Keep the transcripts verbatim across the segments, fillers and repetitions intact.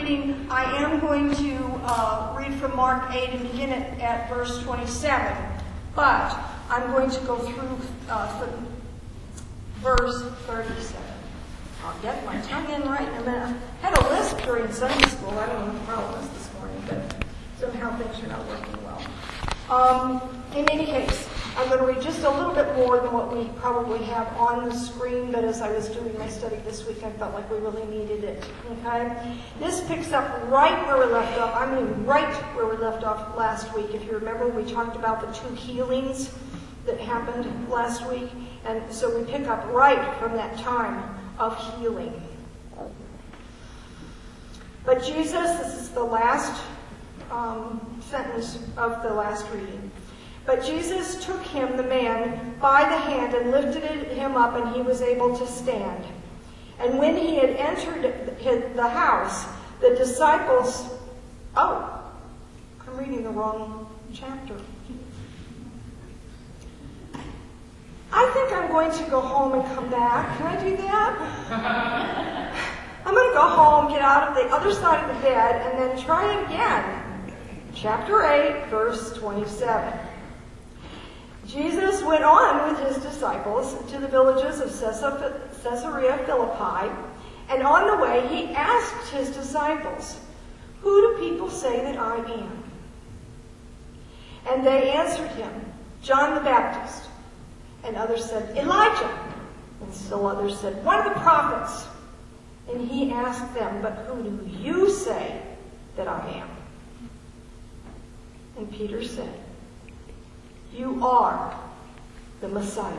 reading, I am going to uh, read from Mark eight and begin at, at verse twenty-seven. But I'm going to go through uh, verse thirty-seven. I'll get my tongue in right in a minute. I had a lisp during Sunday school. I don't know what the problem is this morning, but somehow things are not working well. Um, in any case, I'm going to read just a little bit more than what we probably have on the screen, but as I was doing my study this week, I felt like we really needed it. Okay? This picks up right where we left off. I mean, right where we left off last week. If you remember, we talked about the two healings that happened last week, and so we pick up right from that time of healing. But Jesus, this is the last um, sentence of the last reading. But Jesus took him, the man, by the hand and lifted him up, and he was able to stand. And when he had entered the house, the disciples... Oh, I'm reading the wrong chapter. I think I'm going to go home and come back. Can I do that? I'm going to go home, get out of the other side of the bed, and then try again. Chapter eight, verse twenty-seven. Jesus went on with his disciples to the villages of Caesarea Philippi, and on the way he asked his disciples, "Who do people say that I am?" And they answered him, "John the Baptist." And others said, "Elijah." And still others said, "One of the prophets." And he asked them, "But who do you say that I am?" And Peter said, "You are the Messiah."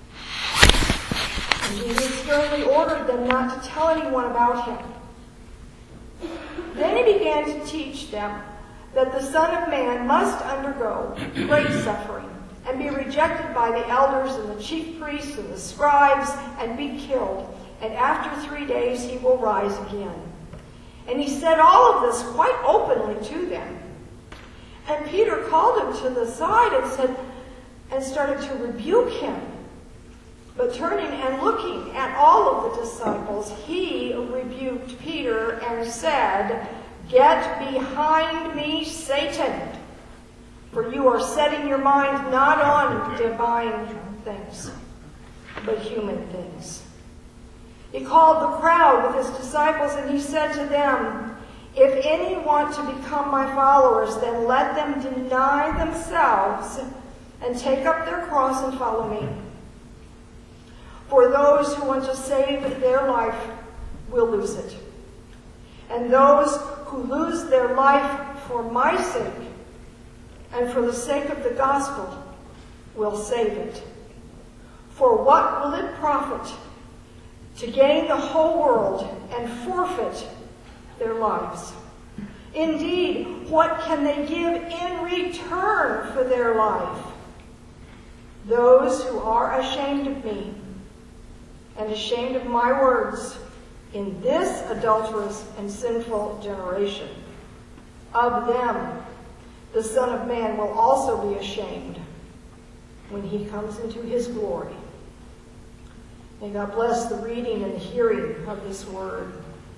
And Jesus sternly ordered them not to tell anyone about him. Then he began to teach them that the Son of Man must undergo great suffering and be rejected by the elders and the chief priests and the scribes and be killed. And after three days he will rise again. And he said all of this quite openly to them. And Peter called him to the side and said, and started to rebuke him. But turning and looking at all of the disciples, he rebuked Peter and said, "Get behind me, Satan, for you are setting your mind not on divine things, but human things." He called the crowd with his disciples, and he said to them, "If any want to become my followers, then let them deny themselves and take up their cross and follow me. For those who want to save their life will lose it. And those who lose their life for my sake and for the sake of the gospel will save it. For what will it profit to gain the whole world and forfeit their lives? Indeed, what can they give in return for their life? Those who are ashamed of me and ashamed of my words in this adulterous and sinful generation, of them the Son of Man will also be ashamed when he comes into his glory." May God bless the reading and the hearing of this word.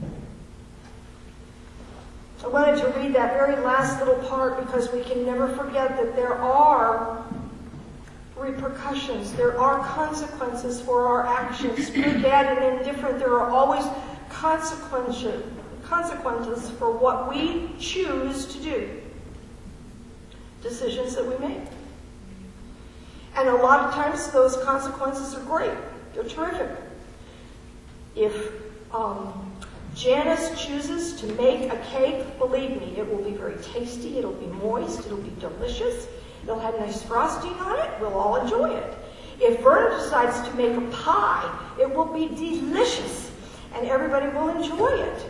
I wanted to read that very last little part because we can never forget that there are repercussions. There are consequences for our actions. Good, bad, and indifferent. There are always consequences, consequences for what we choose to do. Decisions that we make. And a lot of times those consequences are great. They're terrific. If um, Janice chooses to make a cake, believe me, it will be very tasty, it'll be moist, it'll be delicious, it'll have nice frosting on it, we'll all enjoy it. If Verna decides to make a pie, it will be delicious, and everybody will enjoy it.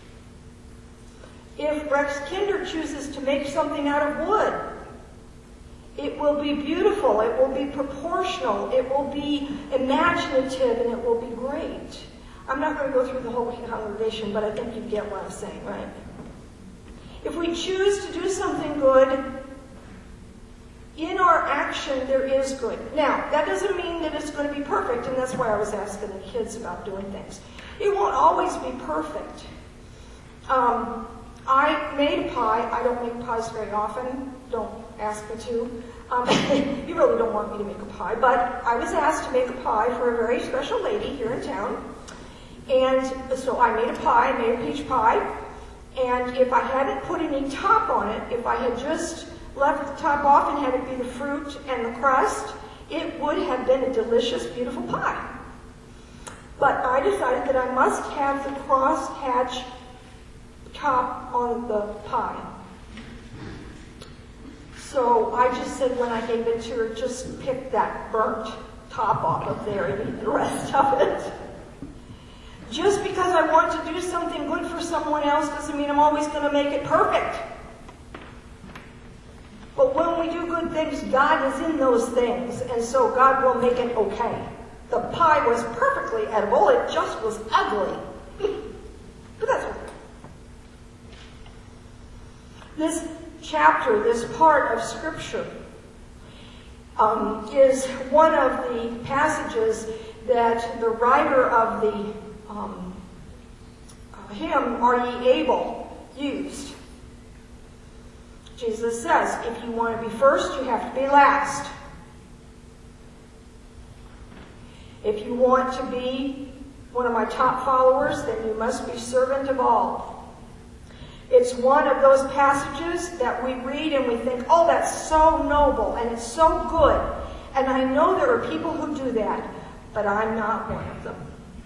If Rex Kinder chooses to make something out of wood, it will be beautiful, it will be proportional, it will be imaginative, and it will be great. I'm not going to go through the whole congregation, but I think you get what I'm saying, right? If we choose to do something good, in our action there is good. Now, that doesn't mean that it's going to be perfect, and that's why I was asking the kids about doing things. It won't always be perfect. Um, I made a pie. I don't make pies very often. Don't ask me to. Um, you really don't want me to make a pie, but I was asked to make a pie for a very special lady here in town. And so I made a pie, I made a peach pie, and if I hadn't put any top on it, if I had just left the top off and had it be the fruit and the crust, it would have been a delicious, beautiful pie. But I decided that I must have the cross-hatch top on the pie. So I just said when I gave it to her, just pick that burnt top off of there and eat the rest of it. Just because I want to do something good for someone else doesn't mean I'm always going to make it perfect. But when we do good things, God is in those things, and so God will make it okay. The pie was perfectly edible, it just was ugly. But that's okay. This chapter, this part of Scripture, um, is one of the passages that the writer of the um, hymn, Are Ye Able, used. Jesus says, if you want to be first, you have to be last. If you want to be one of my top followers, then you must be servant of all. It's one of those passages that we read and we think, oh, that's so noble and it's so good. And I know there are people who do that, but I'm not one of them.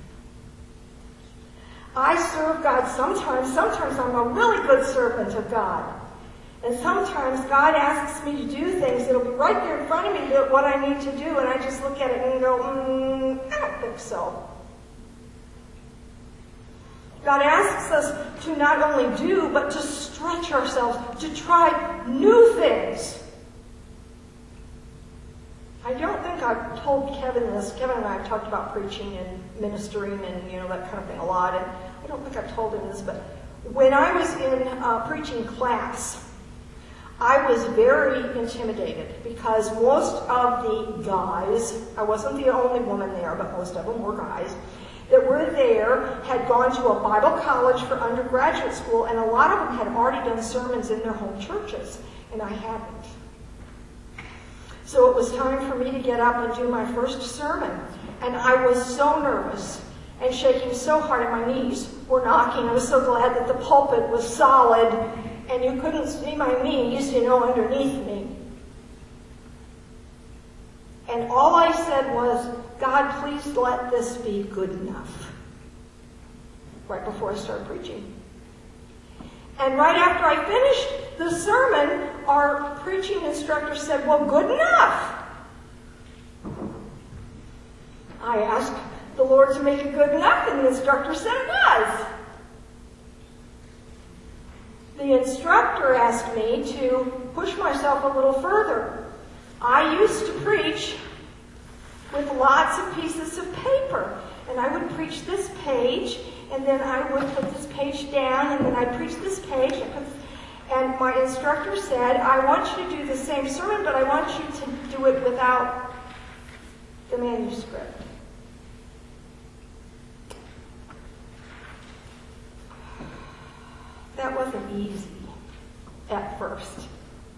I serve God sometimes. Sometimes I'm a really good servant of God. And sometimes God asks me to do things that'll be right there in front of me, what I need to do, and I just look at it and go, mm, I don't think so. God asks us to not only do, but to stretch ourselves, to try new things. I don't think I've told Kevin this. Kevin and I have talked about preaching and ministering and, you know, that kind of thing a lot, and I don't think I've told him this, but when I was in uh, preaching class, I was very intimidated because most of the guys, I wasn't the only woman there, but most of them were guys, that were there had gone to a Bible college for undergraduate school, and a lot of them had already done sermons in their home churches, and I hadn't. So it was time for me to get up and do my first sermon, and I was so nervous and shaking so hard, and my knees were knocking. I was so glad that the pulpit was solid, and you couldn't see my knees, you know, underneath me. And all I said was, God, please let this be good enough. Right before I started preaching. And right after I finished the sermon, our preaching instructor said, well, good enough. I asked the Lord to make it good enough, and the instructor said it was. The instructor asked me to push myself a little further. I used to preach with lots of pieces of paper, and I would preach this page, and then I would put this page down, and then I'd preach this page, and, put this, and my instructor said, I want you to do the same sermon, but I want you to do it without the manuscript. That wasn't easy at first.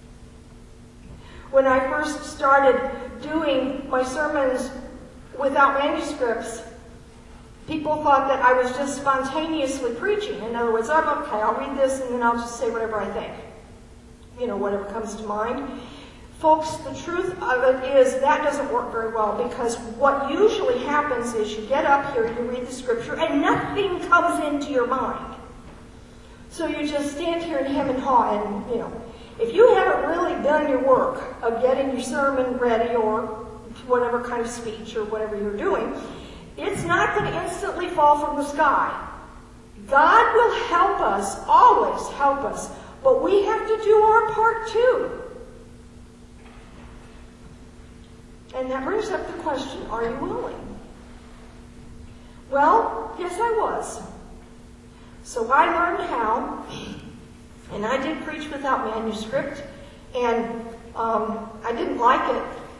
When I first started doing my sermons without manuscripts, people thought that I was just spontaneously preaching. In other words, I'm okay, I'll read this and then I'll just say whatever I think. You know, whatever comes to mind. Folks, the truth of it is that doesn't work very well, because what usually happens is you get up here, you read the scripture, and nothing comes into your mind. So you just stand here and hem and haw, and, you know, if you haven't really done your work of getting your sermon ready or whatever kind of speech or whatever you're doing, it's not going to instantly fall from the sky. God will help us, always help us, but we have to do our part too. And that brings up the question, are you willing? Well, yes, I was. So I learned how, and I did preach without manuscript, and um, I didn't like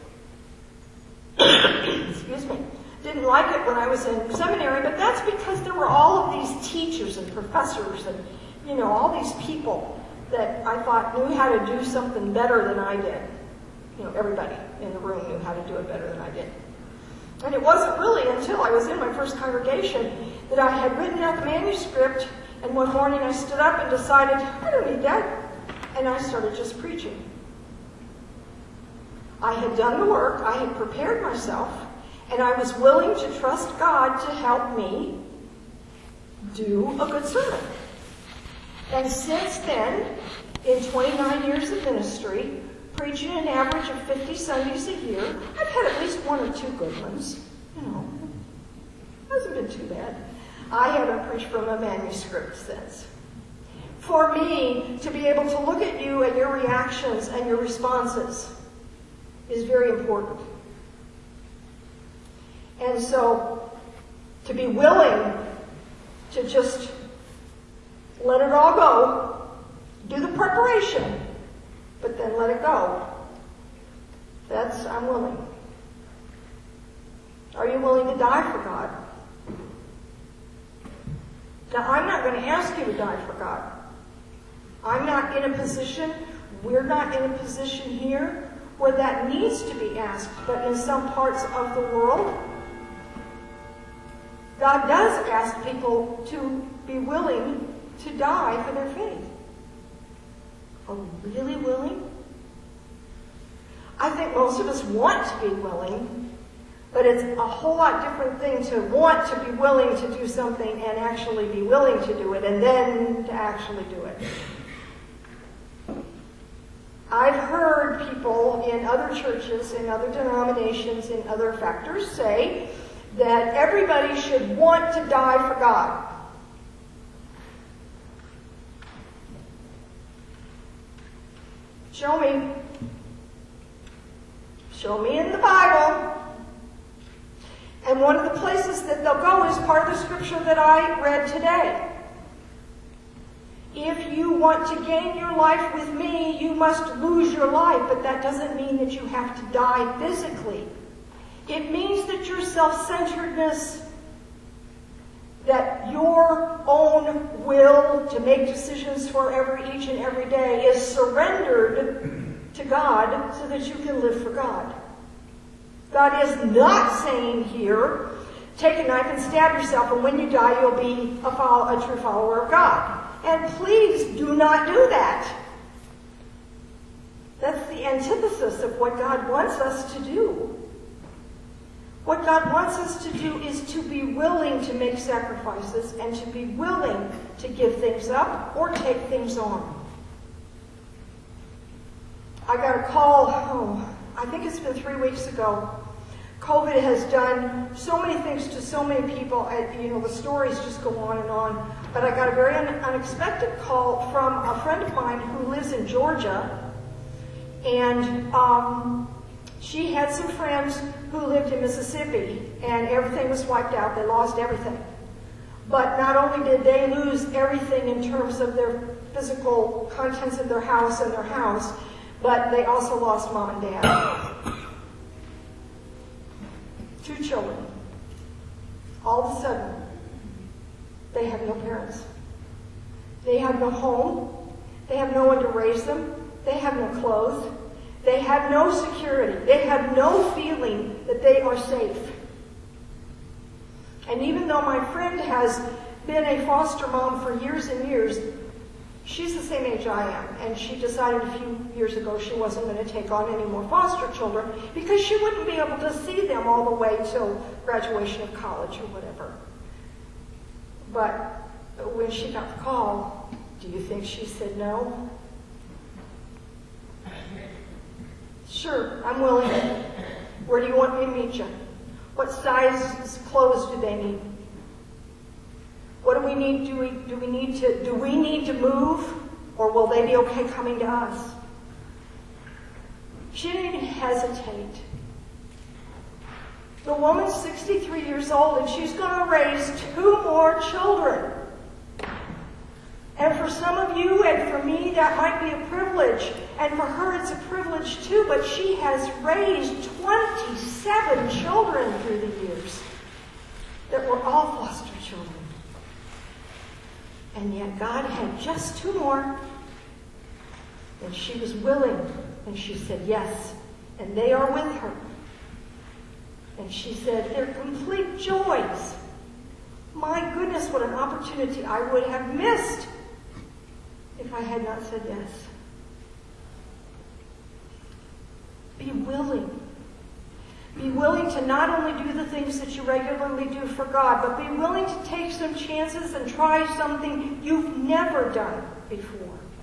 it. Excuse me. Didn't like it when I was in seminary, but that's because there were all of these teachers and professors and, you know, all these people that I thought knew how to do something better than I did. You know, everybody in the room knew how to do it better than I did. And it wasn't really until I was in my first congregation that I had written out the manuscript, and one morning I stood up and decided, I don't need that. And I started just preaching. I had done the work, I had prepared myself, and I was willing to trust God to help me do a good sermon. And since then, in twenty-nine years of ministry, preaching an average of fifty Sundays a year, I've had at least one or two good ones. You know, hasn't been too bad. I haven't preached from a manuscript since. For me, to be able to look at you and your reactions and your responses is very important. And so, to be willing to just let it all go, do the preparation, but then let it go. That's, I'm willing. Are you willing to die for God? Now, I'm not going to ask you to die for God. I'm not in a position, we're not in a position here where that needs to be asked, but in some parts of the world, God does ask people to be willing to die for their faith. Are we really willing? I think most of us want to be willing, but it's a whole lot different thing to want to be willing to do something and actually be willing to do it, and then to actually do it. I've heard people in other churches, in other denominations, in other factors say that everybody should want to die for God. Show me. Show me in the Bible. And one of the places that they'll go is part of the scripture that I read today. If you want to gain your life with me, you must lose your life, but that doesn't mean that you have to die physically. It means that your self-centeredness, that your own will to make decisions for every, each and every day is surrendered to God so that you can live for God. God is not saying here, take a knife and stab yourself, and when you die, you'll be a, follow, a true follower of God. And please do not do that. That's the antithesis of what God wants us to do. What God wants us to do is to be willing to make sacrifices and to be willing to give things up or take things on. I got a call, oh, I think it's been three weeks ago. COVID has done so many things to so many people, and you know, the stories just go on and on. But I got a very un- unexpected call from a friend of mine who lives in Georgia, and um, she had some friends who lived in Mississippi, and everything was wiped out. They lost everything. But not only did they lose everything in terms of their physical contents of their house and their house, but they also lost mom and dad. Two children. All of a sudden, they have no parents. They have no home. They have no one to raise them. They have no clothes. They have no security. They have no feeling that they are safe. And even though my friend has been a foster mom for years and years, she's the same age I am, and she decided a few years ago she wasn't going to take on any more foster children because she wouldn't be able to see them all the way till graduation of college or whatever. But when she got the call, do you think she said no? Sure, I'm willing. Where do you want me to meet you? What size clothes do they need? What do we need? Do we do we need to do we need to move, or will they be okay coming to us? She didn't even hesitate. The woman's sixty-three years old, and she's going to raise two more children. And for some of you and for me, that might be a privilege. And for her, it's a privilege too, but she has raised twenty-seven children through the years that were all foster children. And yet God had just two more. And she was willing. And she said yes. And they are with her. And she said, they're complete joys. My goodness, what an opportunity I would have missed if I had not said yes. Be willing. Be willing to not only do the things that you regularly do for God, but be willing to take some chances and try something you've never done before.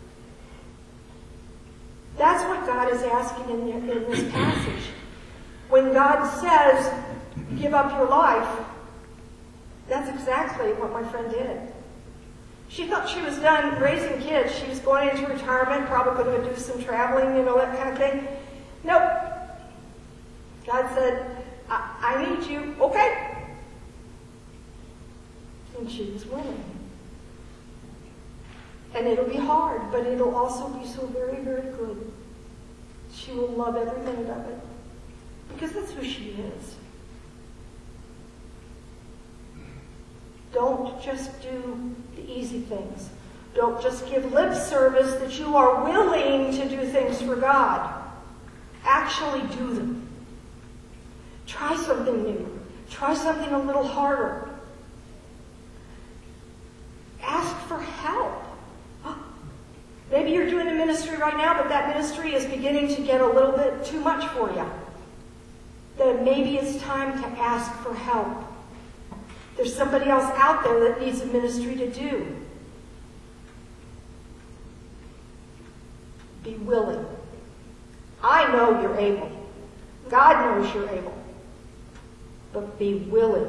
That's what God is asking in, the, in this passage. When God says, give up your life, that's exactly what my friend did. She thought she was done raising kids. She was going into retirement, probably going to do some traveling, you know, that kind of thing. Nope. God said, I, I need you. Okay. And she was willing. And it'll be hard, but it'll also be so very, very good. She will love every minute of it. Because that's who she is. Don't just do the easy things. Don't just give lip service that you are willing to do things for God. Actually do them. Try something new. Try something a little harder. Ask for help. Maybe you're doing a ministry right now, but that ministry is beginning to get a little bit too much for you. Then maybe it's time to ask for help. There's somebody else out there that needs a ministry to do. Be willing. I know you're able. God knows you're able. But be willing.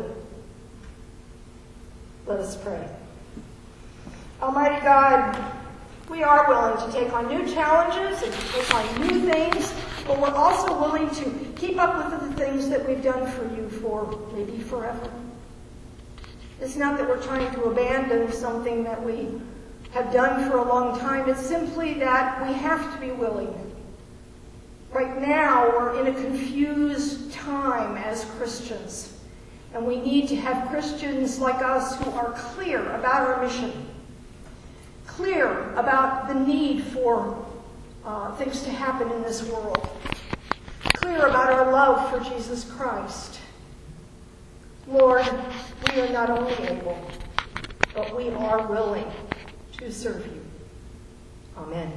Let us pray. Almighty God, we are willing to take on new challenges and to take on new things, but we're also willing to keep up with the things that we've done for you for maybe forever. It's not that we're trying to abandon something that we have done for a long time. It's simply that we have to be willing. Right now, we're in a confused time as Christians, and we need to have Christians like us who are clear about our mission, clear about the need for uh, things to happen in this world, clear about our love for Jesus Christ. Lord, we are not only able, but we are willing to serve you. Amen.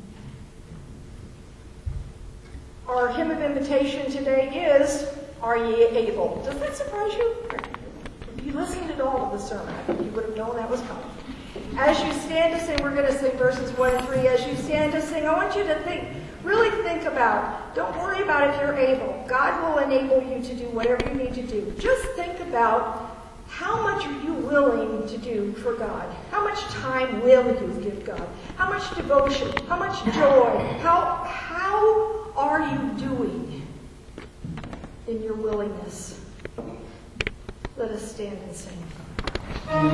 Our hymn of invitation today is, Are Ye Able? Does that surprise you? If you listened at all to the sermon, I think you would have known that was coming. As you stand to sing, we're going to sing verses one and three. As you stand to sing, I want you to think, really think about, don't worry about if you're able. God will enable you to do whatever you need to do. Just think about, how much are you willing to do for God? How much time will you give God? How much devotion? How much joy? How, how are you doing in your willingness? Let us stand and sing.